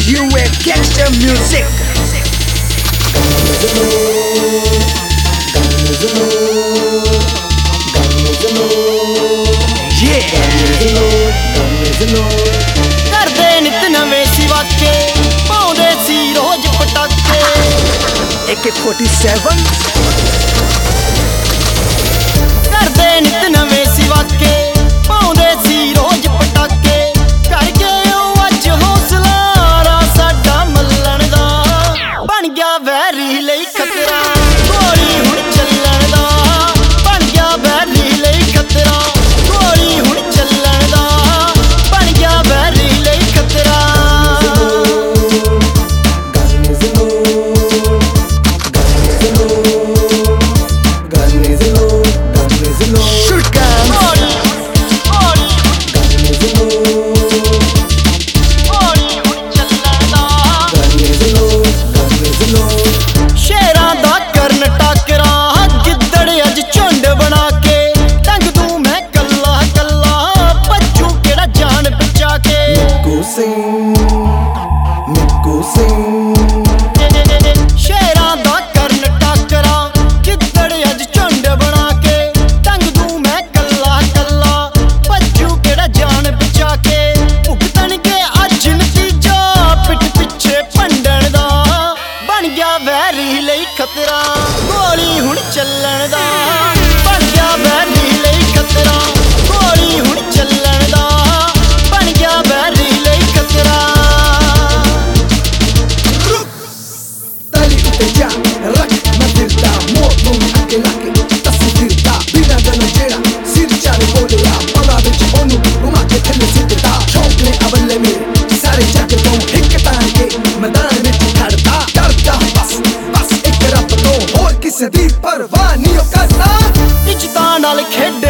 You a gangster music. ਕਰਦੇ ਨਿਤ ਨਵੇਂ ਸਿਵਾਕੇ ਪਾਉਂਦੇ ਸੀ ਰੋਜ਼ ਪਟਾਕੇ AK-47 ਕਰਦੇ ਨਿਤ ਨਵੇਂ ਸਿਵਾਕੇ ਪਾਉਂਦੇ ਸੀ ਰੋਜ਼ ਪਟਾਕੇ ਕਰਕੇ ਉਹ ਅੱਜ ਹੌਸਲਾ ਰਾ ਸਾਡਾ ਮੱਲਣ ਦਾ ਬਣ ਗਿਆ ਵੈਰੀ ਲਈ ਖਤਰਾ ਗੋਲੀ ਹੁਣ ਚੱਲਣ ਦਾ ਬਣ ਗਿਆ ਵੈਰੀ ਲਈ ਖਤਰਾ ਗੋਲੀ ਹੁਣ ਚੱਲਣ ਦਾ ਬਣ ਗਿਆ ਵੈਰੀ ਲਈ ਖਤਰਾ ਸ਼ੇਰਾਂ ਦਾ ਕਰਨ ਟਾਕਰਾ ਗਿੱਦੜ ਅੱਜ ਝੁੰਡ ਬਣਾ ਕੇ ਟੰਗ ਤੂੰ ਮੈਂ ਕੱਲਾ ਕੱਲਾ ਭੱਜੂ ਕਿਹੜਾ ਜਾਨ ਬਚਾ ਕੇ ਸ਼ੇਰਾਂ ਦਾ ਕਰਨ ਟਾਕਰਾ ਗਿੱਦੜ ਅੱਜ ਝੁੰਡ ਬਣਾ ਕੇ ਟੰਗ ਤੂੰ ਮੈਂ ਕੱਲਾ ਕੱਲਾ ਭੱਜੂ ਕਿਹੜਾ ਜਾਨ ਬਚਾ ਕੇ ਭੁਗਤਣਗੇ ਅੱਜ ਨਤੀਜਾ ਪਿੱਠ ਪਿੱਛੇ ਭੰਡਣ ਦਾ ਬਣ ਗਿਆ ਵੈਰੀ ਲਈ ਖਤਰਾ ਗੋਲੀ ਹੁਣ ਚੱਲਣ ਦਾ ਬਣ ਗਿਆ ਵੈਰੀ ਲਈ ਖਤਰਾ ਗੋਲੀ ਹੁਣ ਚੱਲਣ ਦਾ ਬਣ ਗਿਆ ਵੈਰੀ ਲਈ ਖਤਰਾ Tali utte già, rack, ma dirta Moto mi anche lacche, tassi dirta Bina dana jera, sirchare bolea Pala vich onu, ruma ke thelle siddta Chokne avalle mere, sare jaake to Hik taan ke, मैदान vich khadta Darda bas ek rabb to Hor kisse di parwah nahi karna ਇੱਜ਼ਤਾਂ ਨਾਲ ਖੇਡ